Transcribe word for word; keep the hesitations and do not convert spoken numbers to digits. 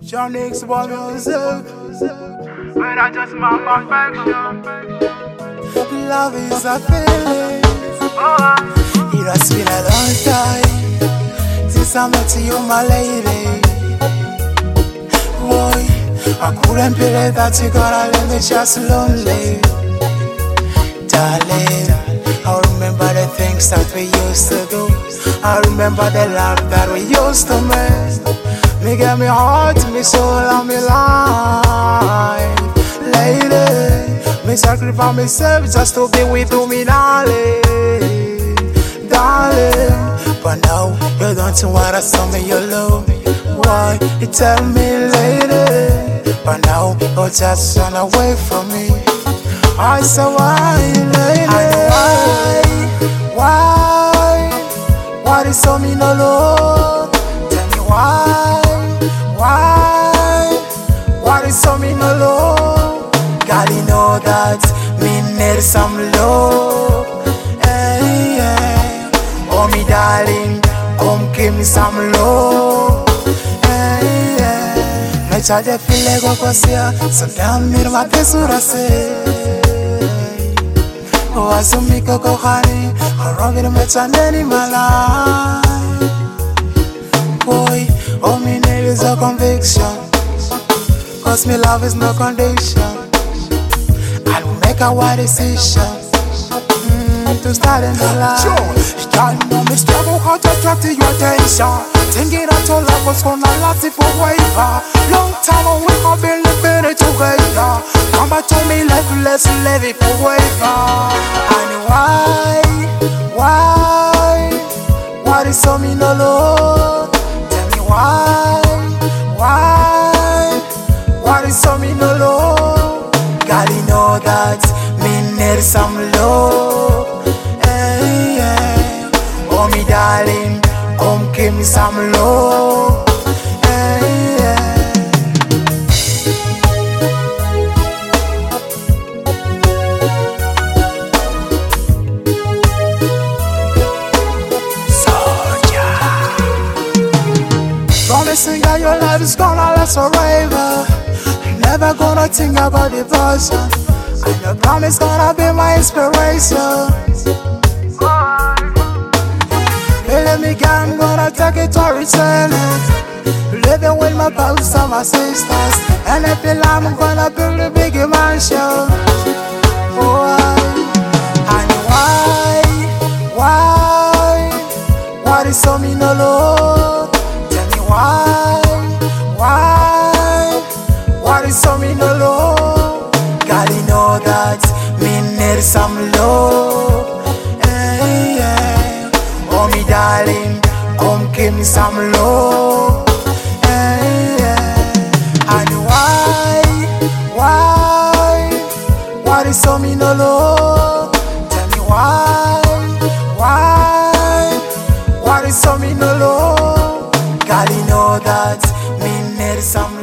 John X about music. When I just my perfection. Love is a feeling. Oh, It has been a long time since I met you, my lady. Boy, I couldn't believe that you gotta leave me just lonely. Darling, I remember the things that we used to do. I remember the love that we used to make. Me get me heart, me soul, and me life. Lady, me sacrifice myself just to be with you, me darling. Darling, but now you don't wanna show me your love. Why? You tell me, lady. But now you just run away from me. I say why, lady? Why? Why? Why you show me no love? Tell me why? Why? Why you show me no love? Gotta know that me need some love. Hey, yeah. Oh, me darling, come give me some love. Hey, yeah. Me try to feel like I was here, so damn me my tesura say. Oh, I saw me go honey, I wrong it me chandeni my life. Boy, oh me need is a conviction, cause me love is no condition. I will make a wide decision mm, to start in the life. Sure, you know me struggle hard to attract your attention, thinking that your love was gonna last it forever. Long time we have been living it together. Come back to me, let's let's live it forever. And why, why, why is so me no love? Tell me why, why, why is so me no love? Gotta know that me need some love. Hey, yeah. Oh me darling, come give me some love. Hey, yeah. Promising that your life is gonna last forever. Never gonna think about devotion. And your promise gonna be my inspiration. Let me go, I'm gonna take it or return it. Living with my brothers and my sisters. And I feel I'm gonna build a big mansion. Why? And why? Why? Why is so me no love? Tell me why? Why? Why is so me no love? Gotta know that me need some love. Hey, yeah. Oh me darling, come give me some love. Hey, yeah. And why? Why? Why is so me no love? Tell me why? Why? Why is so me no love? Gotta know that me need some